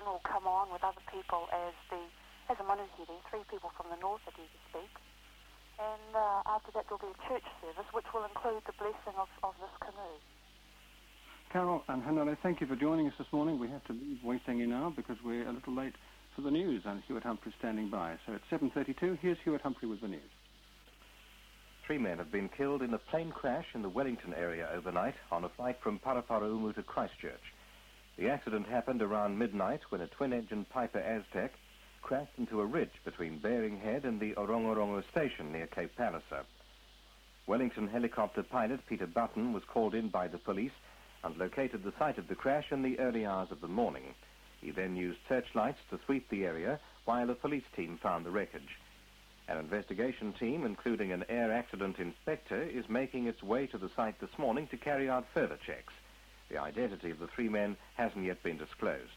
will come on with other people as a manuhiri, 3 people from the north are due to speak. And after that there'll be a church service which will include the blessing of this canoe. Carol and Hanare, thank you for joining us this morning. We have to leave Waitangi now because we're a little late for the news, and Hewitt Humphrey standing by. So at 7:32, here's Hewitt Humphrey with the news. 3 men have been killed in a plane crash in the Wellington area overnight on a flight from Paraparaumu to Christchurch. The accident happened around midnight when a twin-engine Piper Aztec crashed into a ridge between Bering Head and the Orongorongo station near Cape Palliser. Wellington helicopter pilot Peter Button was called in by the police and located the site of the crash in the early hours of the morning. He then used searchlights to sweep the area while a police team found the wreckage. An investigation team, including an air accident inspector, is making its way to the site this morning to carry out further checks. The identity of the 3 men hasn't yet been disclosed.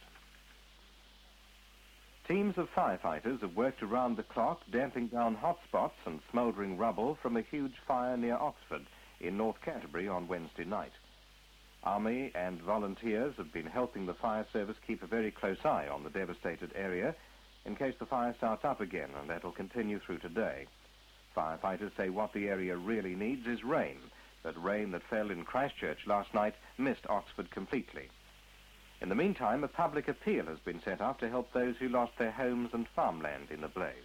Teams of firefighters have worked around the clock, damping down hot spots and smouldering rubble from a huge fire near Oxford in North Canterbury on Wednesday night. Army and volunteers have been helping the fire service keep a very close eye on the devastated area in case the fire starts up again, and that will continue through today. Firefighters say what the area really needs is rain, but rain that fell in Christchurch last night missed Oxford completely. In the meantime, a public appeal has been set up to help those who lost their homes and farmland in the blaze.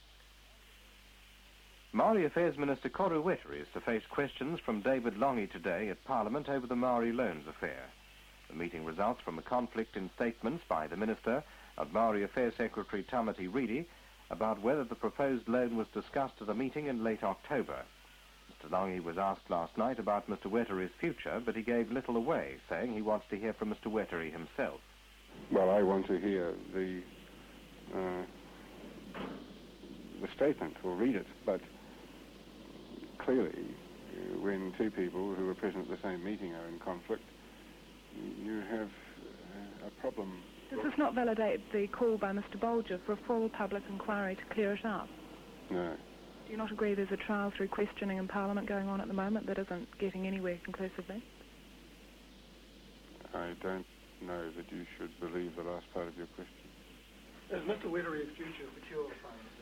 Maori Affairs Minister Koru Weteri is to face questions from David Longi today at Parliament over the Maori loans affair. The meeting results from a conflict in statements by the Minister and Maori Affairs Secretary Tamati Reedy about whether the proposed loan was discussed at a meeting in late October. Mr. Longi was asked last night about Mr. Weteri's future, but he gave little away, saying he wants to hear from Mr. Weteri himself. Well, I want to hear the statement, or read it, but clearly, when 2 people who are present at the same meeting are in conflict, you have a problem. Does this not validate the call by Mr. Bolger for a full public inquiry to clear it up? No. Do you not agree there's a trial through questioning in Parliament going on at the moment that isn't getting anywhere conclusively? I don't know that you should believe the last part of your question. Is Mr. Weteri's future secure, Prime Minister?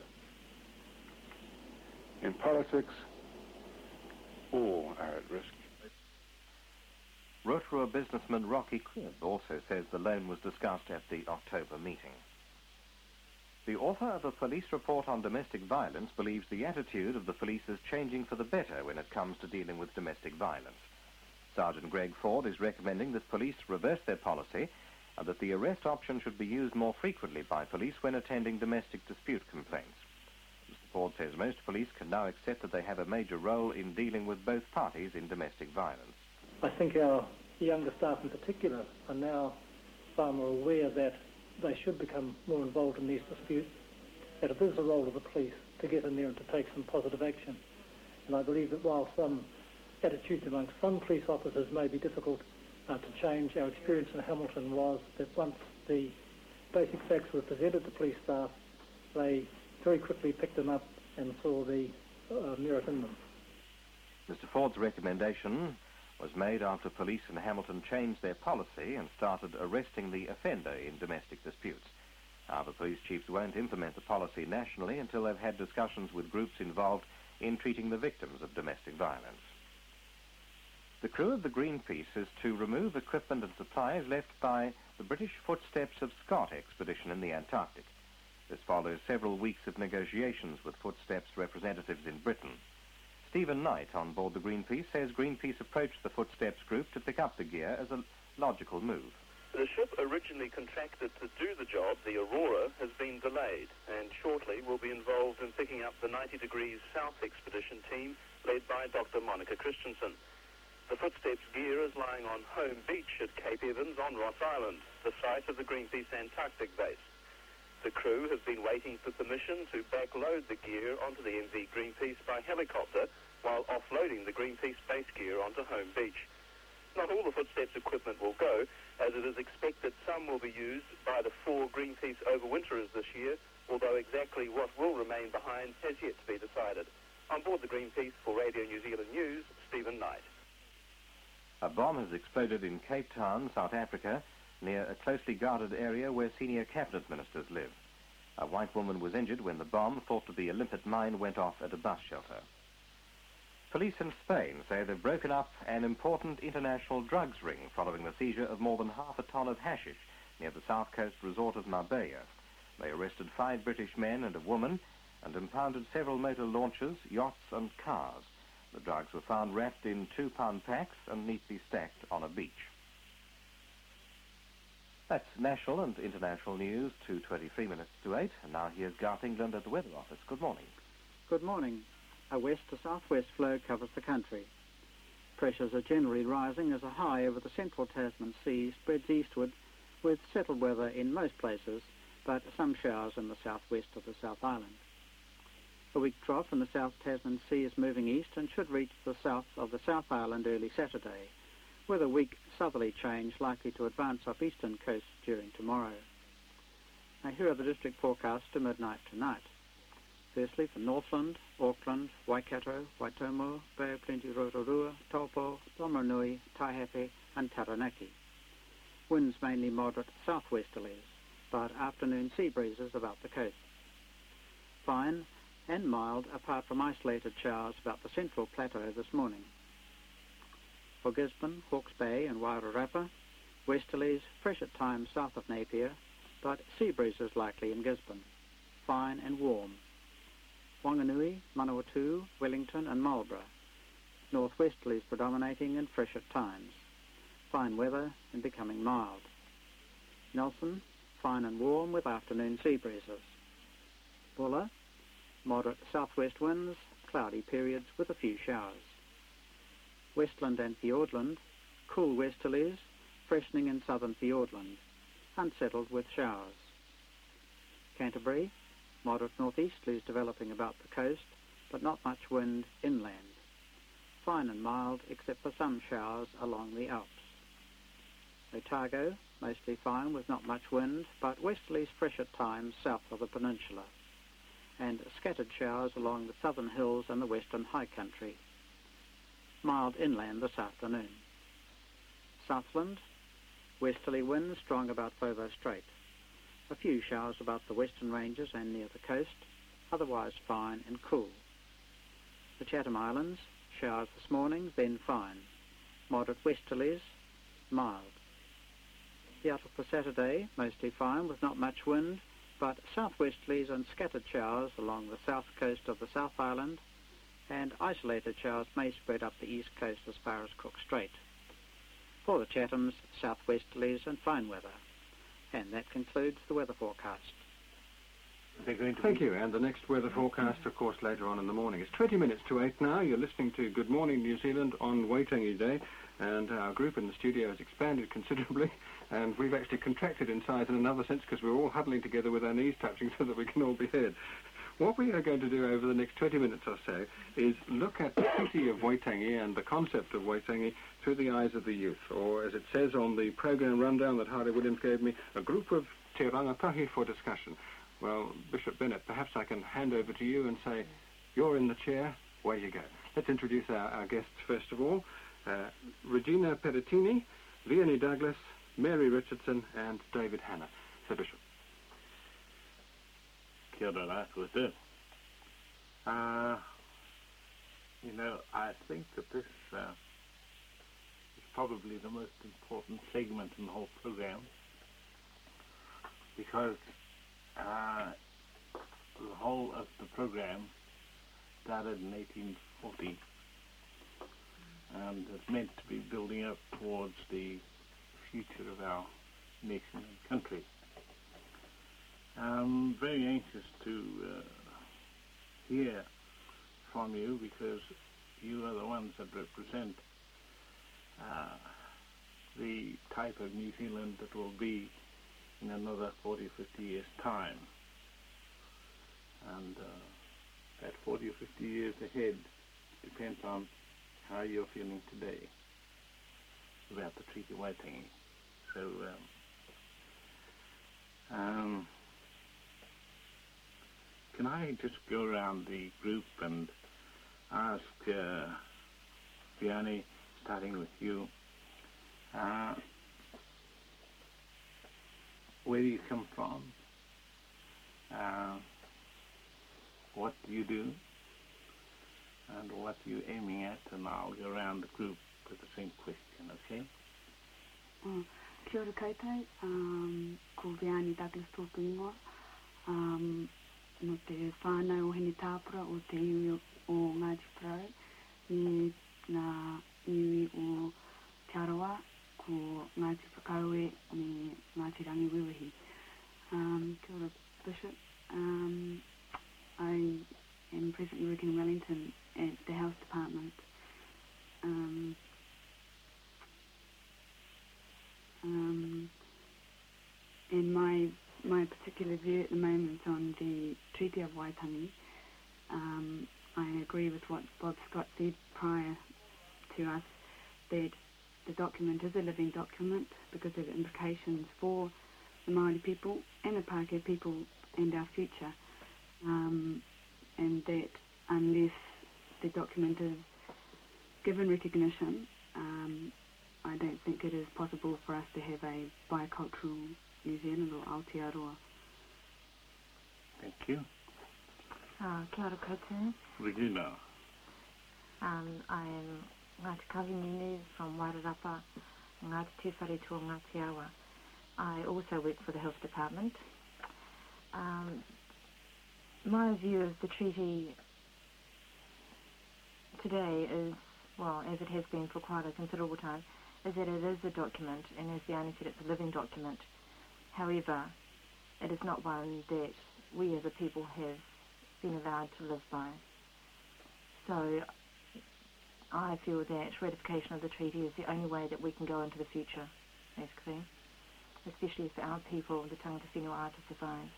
In politics, all are at risk. Rotorua businessman Rocky Cribb also says the loan was discussed at the October meeting. The author of a police report on domestic violence believes the attitude of the police is changing for the better when it comes to dealing with domestic violence. Sergeant Greg Ford is recommending that police reverse their policy and that the arrest option should be used more frequently by police when attending domestic dispute complaints. Mr. Ford says most police can now accept that they have a major role in dealing with both parties in domestic violence. I think our younger staff in particular are now far more aware that they should become more involved in these disputes, that it is the role of the police to get in there and to take some positive action. And I believe that while some attitudes among some police officers may be difficult to change, our experience in Hamilton was that once the basic facts were presented to police staff, they very quickly picked them up and saw the merit in them. Mr. Ford's recommendation was made after police in Hamilton changed their policy and started arresting the offender in domestic disputes. However, police chiefs won't implement the policy nationally until they've had discussions with groups involved in treating the victims of domestic violence. The crew of the Greenpeace is to remove equipment and supplies left by the British Footsteps of Scott expedition in the Antarctic. This follows several weeks of negotiations with Footsteps representatives in Britain. Stephen Knight on board the Greenpeace says Greenpeace approached the Footsteps group to pick up the gear as a logical move. The ship originally contracted to do the job, the Aurora, has been delayed and shortly will be involved in picking up the 90 Degrees South expedition team led by Dr. Monica Christensen. The Footsteps gear is lying on Home Beach at Cape Evans on Ross Island, the site of the Greenpeace Antarctic base. The crew have been waiting for permission to backload the gear onto the MV Greenpeace by helicopter while offloading the Greenpeace base gear onto Home Beach. Not all the Footsteps equipment will go, as it is expected some will be used by the 4 Greenpeace overwinterers this year, although exactly what will remain behind has yet to be decided. On board the Greenpeace for Radio New Zealand News, Stephen Knight. A bomb has exploded in Cape Town, South Africa, near a closely guarded area where senior cabinet ministers live. A white woman was injured when the bomb, thought to be a limpet mine, went off at a bus shelter. Police in Spain say they've broken up an important international drugs ring following the seizure of more than half a ton of hashish near the south coast resort of Marbella. They arrested 5 British men and a woman and impounded several motor launches, yachts and cars. The drugs were found wrapped in 2-pound packs and neatly stacked on a beach. That's national and international news, 2:23 minutes to 8. And now here's Garth England at the Weather Office. Good morning. Good morning. A west to southwest flow covers the country. Pressures are generally rising as a high over the central Tasman Sea spreads eastward with settled weather in most places, but some showers in the southwest of the South Island. A weak trough in the South Tasman Sea is moving east and should reach the south of the South Island early Saturday, with a weak southerly change likely to advance off eastern coasts during tomorrow. Now here are the district forecasts to midnight tonight. Firstly, for Northland, Auckland, Waikato, Waitomo, Bay of Plenty, Rotorua, Taupo, Tomaranui, Taihape and Taranaki. Winds mainly moderate southwesterlies, but afternoon sea breezes about the coast. Fine and mild apart from isolated showers about the central plateau this morning. For Gisborne, Hawke's Bay and Wairarapa, westerlies fresh at times south of Napier, but sea breezes likely in Gisborne. Fine and warm. Wanganui, Manawatu, Wellington and Marlborough. Northwesterlies predominating and fresh at times. Fine weather and becoming mild. Nelson, fine and warm with afternoon sea breezes. Bulla, moderate southwest winds, cloudy periods with a few showers. Westland and Fiordland, cool westerlies, freshening in southern Fiordland, unsettled with showers. Canterbury, moderate northeasterlies developing about the coast, but not much wind inland. Fine and mild except for some showers along the Alps. Otago, mostly fine with not much wind, but westerlies fresh at times south of the peninsula, and scattered showers along the southern hills and the western high country. Mild inland this afternoon. Southland, westerly winds strong about Foveaux Strait. A few showers about the western ranges and near the coast, otherwise fine and cool. The Chatham Islands, showers this morning, then fine. Moderate westerlies, mild. The outlook for Saturday, mostly fine with not much wind, but southwesterlies and scattered showers along the south coast of the South Island, and isolated showers may spread up the east coast as far as Cook Strait. For the Chathams, southwesterlies and fine weather. And that concludes the weather forecast. Thank you. And the next weather forecast, of course, later on in the morning. It's 20 minutes to 8 now. You're listening to Good Morning New Zealand on Waitangi Day. And our group in the studio has expanded considerably. And we've actually contracted in size in another sense because we're all huddling together with our knees touching so that we can all be heard. What we are going to do over the next 20 minutes or so is look at the city of Waitangi and the concept of Waitangi through the eyes of the youth, or as it says on the program rundown that Harley Williams gave me, a group of te rangatahi for discussion. Well, Bishop Bennett, perhaps I can hand over to you and say, you're in the chair, away you go. Let's introduce our guests first of all. Regina Perettini, Leonie Douglas, Mary Richardson and David Hanna. So, Bishop. Kia ora koutou. I think that this is probably the most important segment in the whole program because the whole of the program started in 1840 and is meant to be building up towards the future of our nation and country. I'm very anxious to hear from you because you are the ones that represent the type of New Zealand that will be in another 40 or 50 years' time. And that 40 or 50 years ahead depends on how you're feeling today about the Treaty of Waitangi. So, can I just go around the group and ask Vianney, starting with you, where you come from, what you do, and what you're aiming at, and I'll go around the group with the same question, okay? Kia ora koutou, ko Veani Douglas tōku ingoa, no te whānau o hene tāpura o te iwi o Ngāti Whārau, ni ngā iwi o Te Arawa, ko Ngāti Whakaue, me Ngāti Rangi Wiwihi. Kia ora Bishop, I am presently working in Wellington at the Health Department. And my particular view at the moment on the Treaty of Waitangi, I agree with what Bob Scott said prior to us, that the document is a living document because of implications for the Māori people and the Pākehā people and our future, and that unless the document is given recognition, I don't think it is possible for us to have a bicultural New Zealand or Aotearoa. Thank you. Kia ora koutou. Regina. I am Ngāti Kahinini from Wairarapa, Ngāti Tūwhare to Ngāti Awa. I also work for the Health Department. My view of the treaty today is, well, as it has been for quite a considerable time, is that it is a document, and as Vianney said, it's a living document. However, it is not one that we as a people have been allowed to live by. So I feel that ratification of the treaty is the only way that we can go into the future, basically, especially for our people, the tangata whenua, are to survive.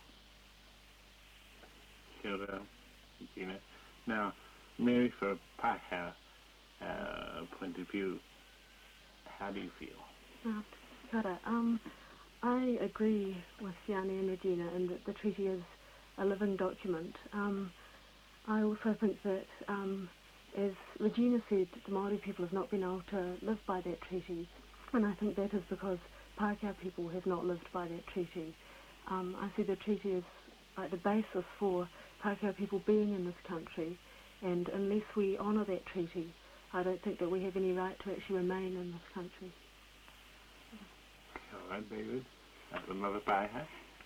Kia ora, Gina. Now, Mary, for a Pākehā point of view, how do you feel? Kia ora. I agree with Vianney and Regina in that the treaty is a living document. I also think that, as Regina said, the Māori people have not been able to live by that treaty, and I think that is because Pākehā people have not lived by that treaty. I see the treaty as like the basis for Pākehā people being in this country, and unless we honour that treaty, I don't think that we have any right to actually remain in this country. All right, David. That's another Pākehā.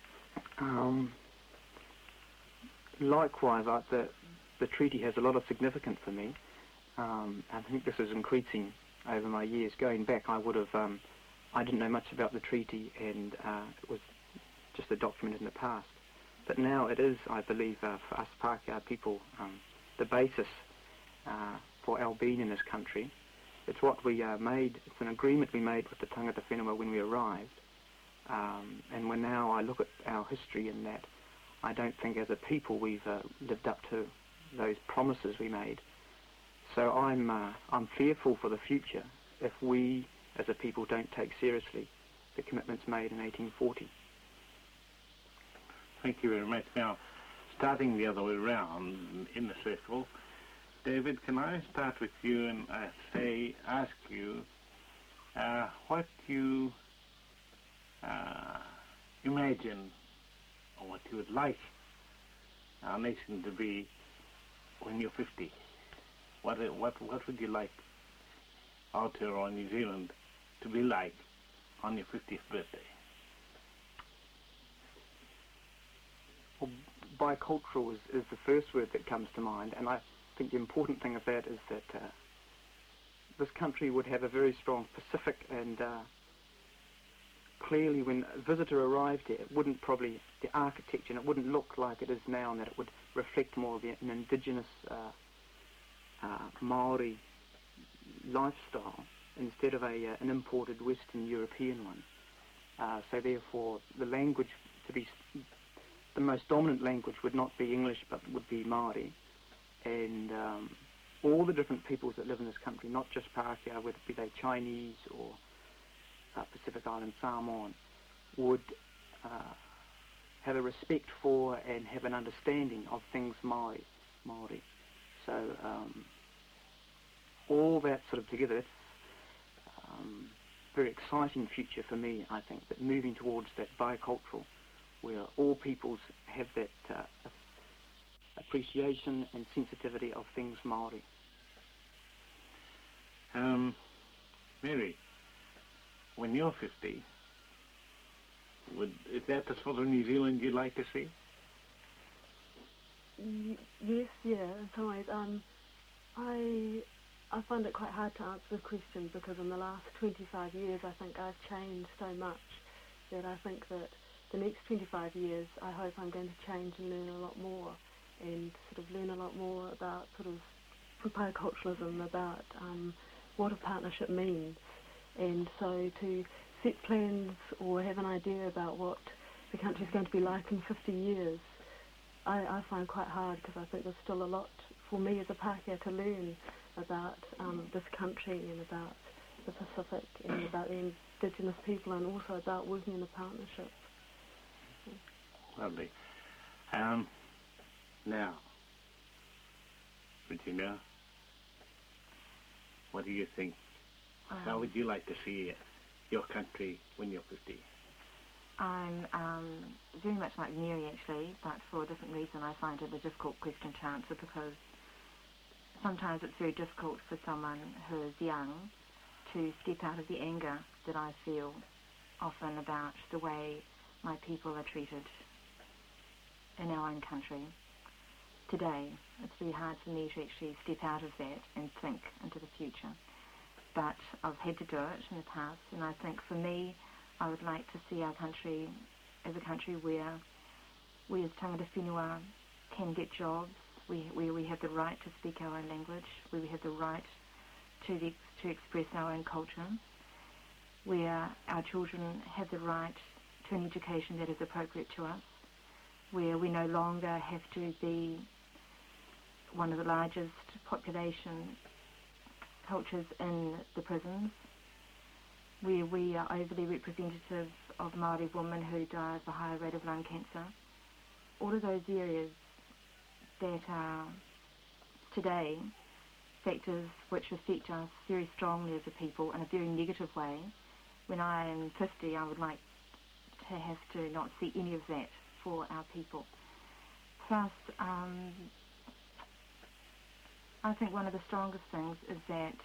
Likewise, the treaty has a lot of significance for me. I think this is increasing over my years. Going back, I didn't know much about the treaty, and it was just a document in the past. But now it is, I believe, for us Pākehā people, the basis for our being in this country. It's what we made, it's an agreement we made with the tangata whenua when we arrived. And when now I look at our history in that, I don't think as a people we've lived up to those promises we made. So I'm fearful for the future if we as a people don't take seriously the commitments made in 1840. Thank you very much. Now, starting the other way around in the circle, David, can I start with you and ask you what you imagine or what you would like our nation to be when you're 50? What would you like Aotearoa New Zealand to be like on your 50th birthday? Well, bicultural is the first word that comes to mind, and I think the important thing of that is that this country would have a very strong Pacific, and clearly when a visitor arrived here, it wouldn't probably, the architecture, and it wouldn't look like it is now, and that it would reflect more of an indigenous Maori lifestyle instead of an imported Western European one. So therefore the language to be, the most dominant language would not be English but would be Māori, and all the different peoples that live in this country, not just Pākehā, whether it be they Chinese or Pacific Island Samoan, would have a respect for and have an understanding of things Māori. So all that sort of together, very exciting future for me, I think, that moving towards that bicultural, where all peoples have that appreciation and sensitivity of things Māori. Mary, when you're 50, is that the sort of New Zealand you'd like to see? Yes, yeah, in some ways. I find it quite hard to answer the question because in the last 25 years I think I've changed so much that I think that the next 25 years I hope I'm going to change and learn a lot more and sort of learn a lot more about sort of bioculturalism, about what a partnership means, and so to set plans or have an idea about what the country's going to be like in 50 years I find quite hard because I think there's still a lot for me as a Pākehā to learn about this country and about the Pacific and about the Indigenous people and also about working in a partnership. Lovely. Now, Regina, what do you think? How would you like to see your country when you're 50? I'm very much like Mary actually, but for a different reason. I find it a difficult question to answer because sometimes it's very difficult for someone who is young to step out of the anger that I feel often about the way my people are treated in our own country. Today, it's very hard for me to actually step out of that and think into the future. But I've had to do it in the past, and I think for me, I would like to see our country as a country where we as tangata whenua can get jobs, where we have the right to speak our own language, where we have the right to express our own culture, where our children have the right to an education that is appropriate to us, where we no longer have to be one of the largest population cultures in the prisons, where we are overly representative of Māori women who die of a higher rate of lung cancer. All of those areas that are today factors which affect us very strongly as a people in a very negative way. When I am 50, I would like to have to not see any of that for our people. Plus, I think one of the strongest things is that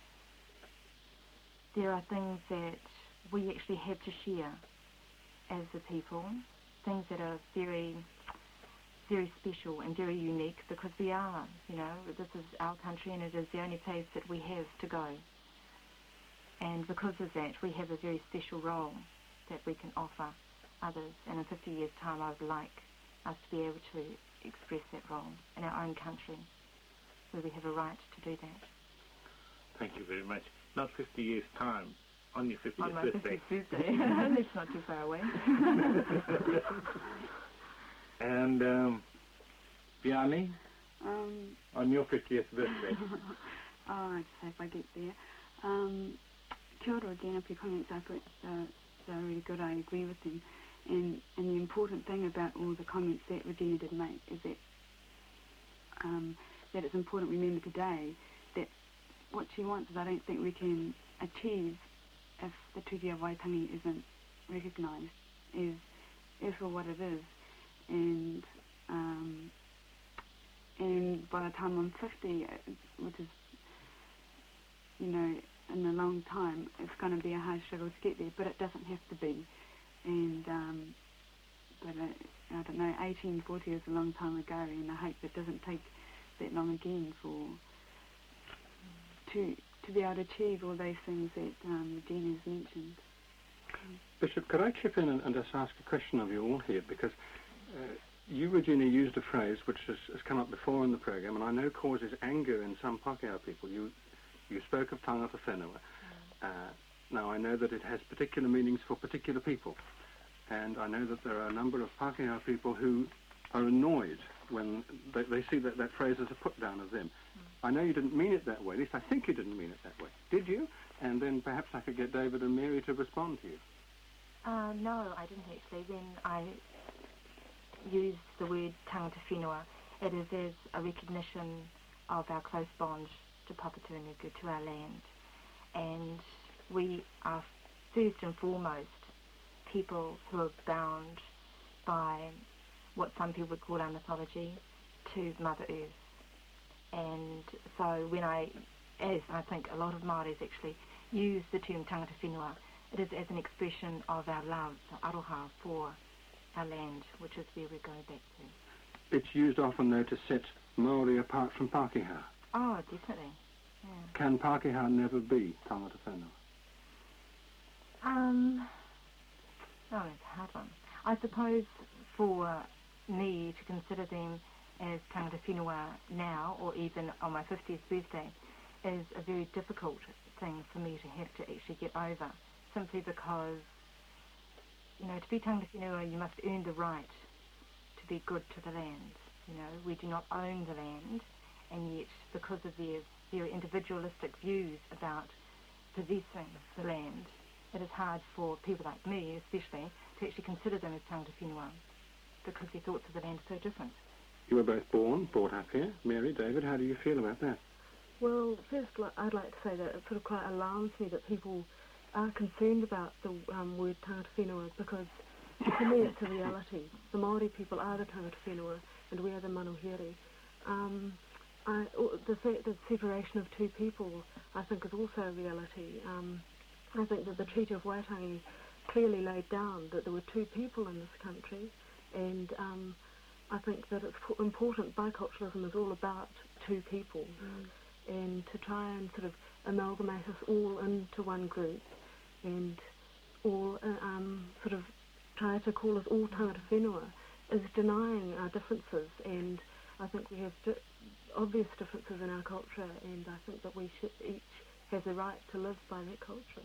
there are things that we actually have to share as a people, things that are very, very special and very unique because we are, this is our country and it is the only place that we have to go. And because of that, we have a very special role that we can offer others. And in 50 years' time, I would like us to be able to express that role in our own country, where we have a right to do that. Thank you very much. Not 50 years' time, on your 50th on my birthday. 50th birthday. That's not too far away. And, Vianney, on your 50th birthday. I'd say if I get there. Kia ora again, your comments, I thought they're really good. I agree with them. And the important thing about all the comments that Regina did make is that that it's important to remember today that what she wants is I don't think we can achieve if the Treaty of Waitangi isn't recognised is for what it is. And by the time I'm 50, which is, in a long time, it's going to be a hard struggle to get there, but it doesn't have to be. And, I don't know, 1840 is a long time ago, and I hope it doesn't take that long again to be able to achieve all those things that Regina has mentioned. Bishop, could I chip in and just ask a question of you all here? Because you, Regina, used a phrase which has come up before in the program, and I know causes anger in some Pākehā people. You spoke of tangata whenua. Now, I know that it has particular meanings for particular people, and I know that there are a number of Pākehā people who are annoyed when they see that phrase as a put-down of them. I know you didn't mean it that way. At least I think you didn't mean it that way. Did you? And then perhaps I could get David and Mary to respond to you. No, I didn't actually. When I used the word tangata whenua, it is as a recognition of our close bond to Papatūānuku, to our land. And we are first and foremost people who are bound by what some people would call our mythology to Mother Earth. And so when as I think a lot of Māoris actually use the term tangata whenua, it is as an expression of our love, aroha, for our land, which is where we go back to. It's used often, though, to set Māori apart from Pākehā. Oh, definitely. Yeah. Can Pākehā never be tangata whenua? Oh, it's a hard one. I suppose for me to consider them as tangata whenua now, or even on my 50th birthday, is a very difficult thing for me to have to actually get over, simply because, you know, to be tangata whenua, you must earn the right to be good to the land. You know, we do not own the land, and yet because of their very individualistic views about possessing the land, it is hard for people like me, especially, to actually consider them as tangata whenua, because their thoughts of the land are so different. You were both brought up here. Mary, David, how do you feel about that? Well, first, I'd like to say that it sort of quite alarms me that people are concerned about the word tangata whenua, because to me it's a reality. The Māori people are the tangata whenua, and we are the manuhiri. The separation of two people, I think, is also a reality. I think that the Treaty of Waitangi clearly laid down that there were two people in this country, and I think that it's important. Biculturalism is all about two people, and to try and sort of amalgamate us all into one group, and all sort of try to call us all tangata whenua is denying our differences, and I think we have obvious differences in our culture, and I think that we should each has a right to live by that culture.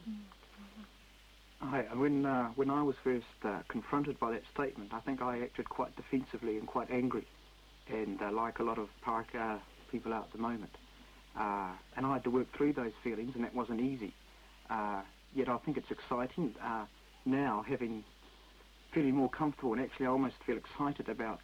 When I was first confronted by that statement, I think I acted quite defensively and quite angry, and like a lot of Pākehā people out at the moment. And I had to work through those feelings, and that wasn't easy. Yet I think it's exciting now, feeling more comfortable, and actually I almost feel excited about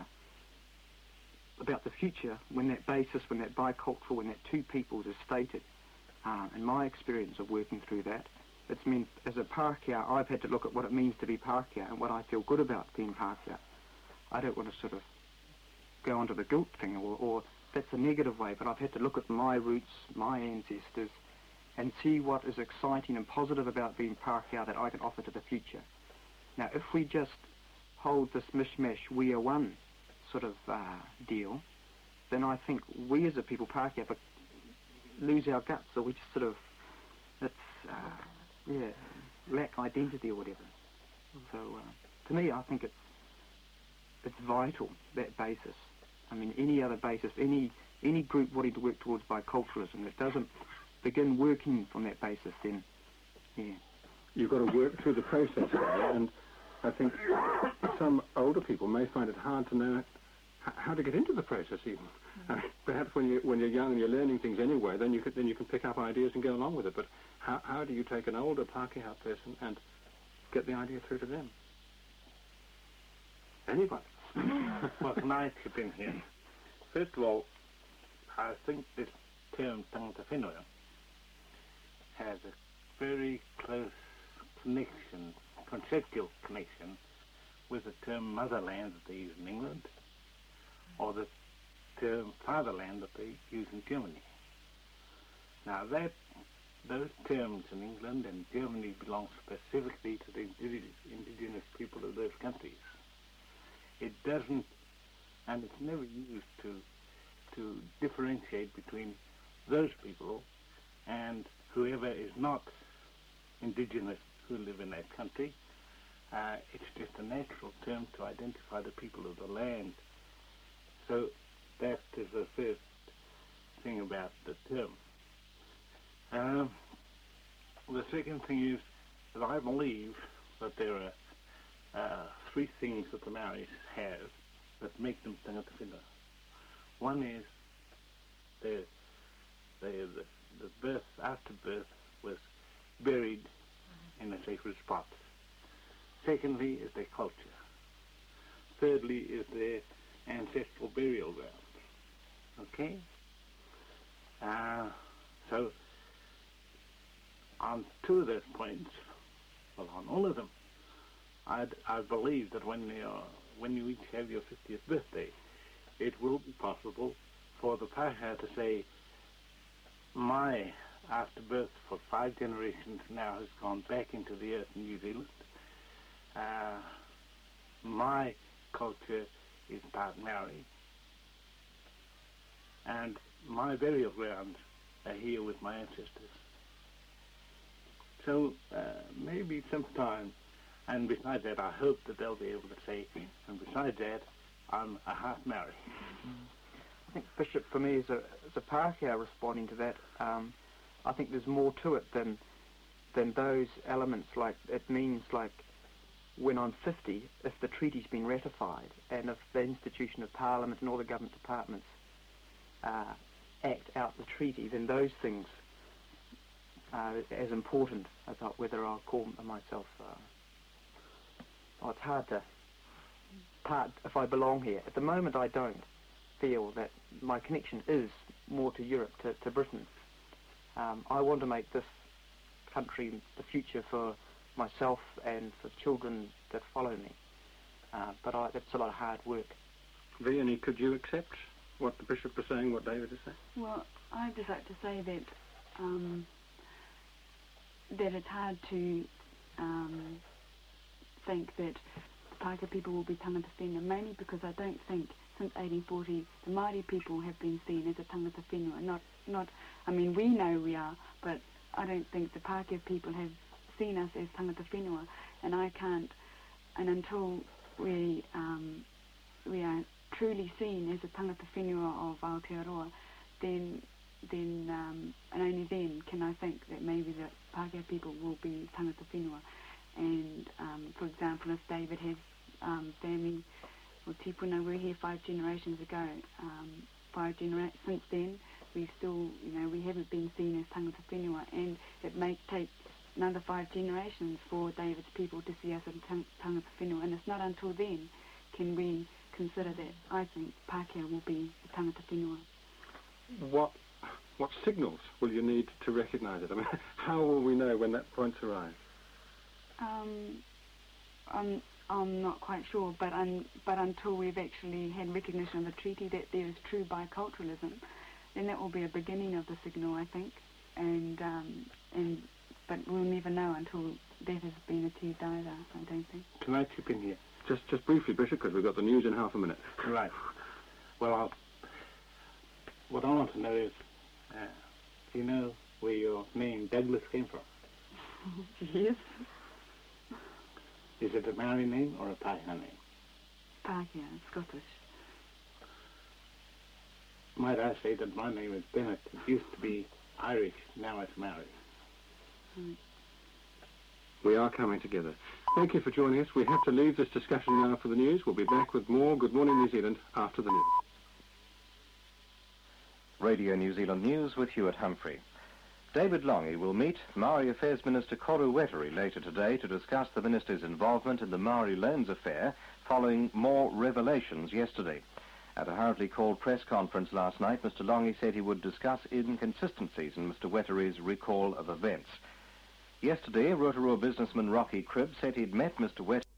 the future when that bicultural, when that two peoples is stated. And my experience of working through that, it's meant, as a Pākehā, I've had to look at what it means to be Pākehā and what I feel good about being Pākehā. I don't want to sort of go onto the guilt thing, or that's a negative way, but I've had to look at my roots, my ancestors, and see what is exciting and positive about being Pākehā that I can offer to the future. Now, if we just hold this mishmash, we are one sort of deal, then I think we as a people, Pākehā, lose our guts, or we just sort of, lack identity or whatever. So, to me, I think it's vital, that basis. I mean, any other basis, any group wanting to work towards biculturalism that doesn't begin working from that basis, then, yeah. You've got to work through the process there, and I think some older people may find it hard to know how to get into the process even. Perhaps when you're young and you're learning things anyway, then you can pick up ideas and go along with it. But how do you take an older Pākehā person and get the idea through to them? Anybody? Well, can I chip in here? First of all, I think this term tangata whenua has a very close connection, conceptual connection, with the term motherland that they use in England, or the term fatherland that they use in Germany. Now those terms in England and Germany belong specifically to the indigenous people of those countries. It doesn't, and it's never used to differentiate between those people and whoever is not indigenous who live in that country. It's just a natural term to identify the people of the land. So that is the first thing about the term. The second thing is that I believe that there are three things that the Maoris have that make them tangata whenua. One is the birth, after birth, was buried in a sacred spot. Secondly is their culture. Thirdly is their ancestral burial ground. Okay? So, on two of those points, possible on all of them. I believe that when you each have your 50th birthday, it will be possible for the Pākehā to say, my afterbirth for 5 generations now has gone back into the earth in New Zealand. My culture is part Maori, and my burial grounds are here with my ancestors. So maybe sometime, and besides that, I hope that they'll be able to say, and besides that, I'm a half Maori. I think, Bishop, for me, as a Pākehā responding to that, I think there's more to it than those elements. Like, it means, like, when I'm 50, if the treaty's been ratified, and if the institution of Parliament and all the government departments act out the treaty, then those things are as important about whether I'll call myself... it's hard to part if I belong here. At the moment, I don't feel that my connection is more to Europe, to Britain. I want to make this country the future for myself and for children that follow me. But that's a lot of hard work. Vianney, could you accept what the Bishop is saying, what David is saying? Well, I'd just like to say that that it's hard to think that the Pākehā people will be tangata whenua, mainly because I don't think since 1840 the Māori people have been seen as a tangata whenua. I mean, we know we are, but I don't think the Pākehā people have seen us as tangata whenua, and I can't, and until we are truly seen as a tangata whenua of Aotearoa, then and only then can I think that maybe the Pākehā people will be tangata whenua. And for example, if David has family or tipuna, we're here 5 generations ago. Since then, we still, we haven't been seen as tangata whenua, and it may take another 5 generations for David's people to see us as tangata whenua, and it's not until then can we consider that I think Pākehā will be a tangata whenua. What signals will you need to recognise it? I mean, how will we know when that point's arrived? I'm not quite sure, but until we've actually had recognition of the treaty that there is true biculturalism, then that will be a beginning of the signal, I think. But we'll never know until that has been achieved either, I don't think. Can I chip in here? Just briefly, Bishop, because we've got the news in half a minute. Right. Well, what I want to know is, do you know where your name Douglas came from? Yes. Is it a Maori name or a Pākehā name? Pākehā, Scottish. Might I say that my name is Bennett. It used to be Irish, now it's Maori. Right. We are coming together. Thank you for joining us. We have to leave this discussion now for the news. We'll be back with more Good Morning New Zealand after the news. Radio New Zealand News with Hewitt Humphrey. David Lange will meet Maori Affairs Minister Koru Weteri later today to discuss the minister's involvement in the Maori loans affair following more revelations yesterday. At a hurriedly called press conference last night, Mr. Lange said he would discuss inconsistencies in Mr. Weteri's recall of events. Yesterday, Rotorua businessman Rocky Cribb said he'd met Mr. Weteri